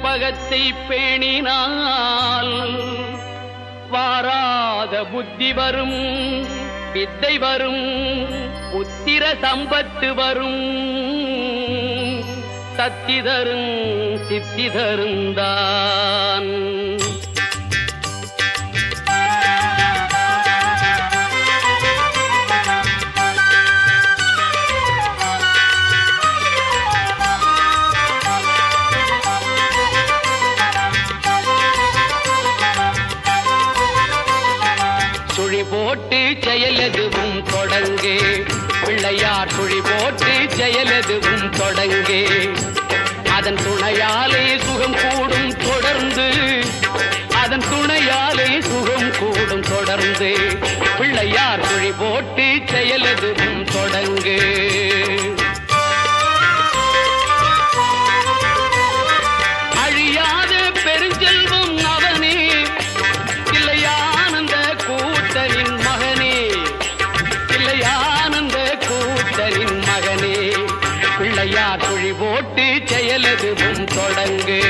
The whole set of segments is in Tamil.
கற்பகத்தை பேணினால் வாராத புத்தி வரும், வித்தை வரும், புத்திர சம்பத்து வரும், சத்தி தரும் சித்தி தருந்தான். சுழி போட்டு செயலெதுவும் தொடங்கே, பிள்ளையார் சுழி போட்டு செயலெதுவும் தொடங்கே. அதன் துணையாலே சுகம் கூடும் தொடர்ந்து, அதன் துணையாலே சுகம் கூடும் தொடர்ந்து. பிள்ளையார் சுழி போட்டு செயலெதுவும் தொடங்கே. அழியாத பெருஞ்செல்வம் அவனே, இல்லையானந்த கூத்தரின் மகனே, இல்லையானந்த கூத்தரின் மகனே. பிள்ளையார் சுழி போட்டு செயலெதுவும் தொடங்கு.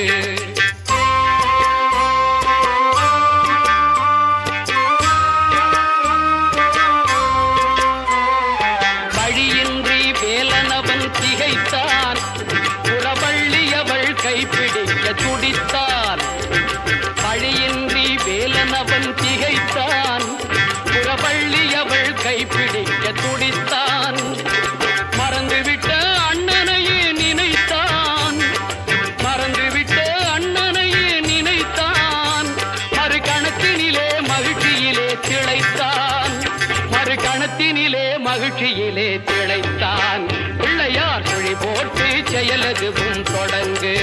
வழியின்றி வேலனவன் திகைத்தான், புறவள்ளியவள் கைப்பிடிக்க துடித்தான். வழியின்றி வேலனவன் திகைத்தான், புறவள்ளியவள் கைப்பிடிக்க துடித்தான். மறந்துவிட்ட அண்ணனையே நினைத்தான், மறந்துவிட்ட அண்ணனையே நினைத்தான். மறு கணத்தினிலே மகிழ்ச்சியிலே திளைத்தான், மறு கணத்தினிலே மகிழ்ச்சியிலே திளைத்தான். பிள்ளையார் சுழி போட்டு செயலெதுவும் தொடங்கு.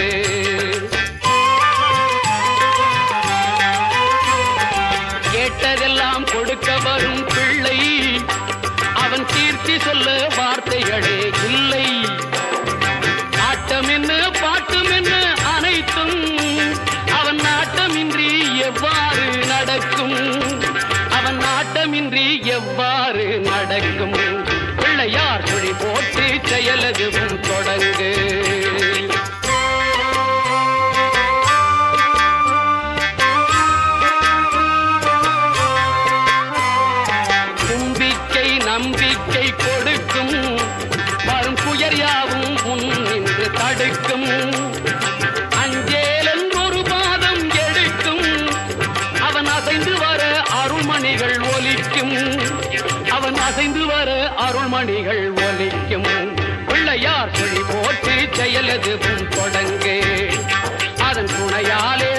கேட்டதெல்லாம் கொடுக்க வரும் பிள்ளை, அவன் கீர்த்தி சொல்ல வார்த்தைகளே இல்லை. ஆட்டம் என்ன பாட்டம் என்ன அனைத்தும் அவன் நாட்டமின்றி எவ்வாறு நடக்கும், அவன் நாட்டமின்றி எவ்வாறு நடக்கும். பிள்ளையார் சுழி போட்டு செயலெதுவும் தொடங்கு. நம்பிக்கை கொடுக்கும், வரும் புயர் யாவும் முன் நின்று தடுக்கும். அஞ்சேலன் ஒரு பாதம் எடுக்கும், அவன் அசைந்து வர அருள்மணிகள் ஒலிக்கும், அவன் அசைந்து வர அருள்மணிகள் ஒலிக்கும். பிள்ளையார் சுழி போட்டு செயலெதுவும் தொடங்கு. அதன் துணையாலே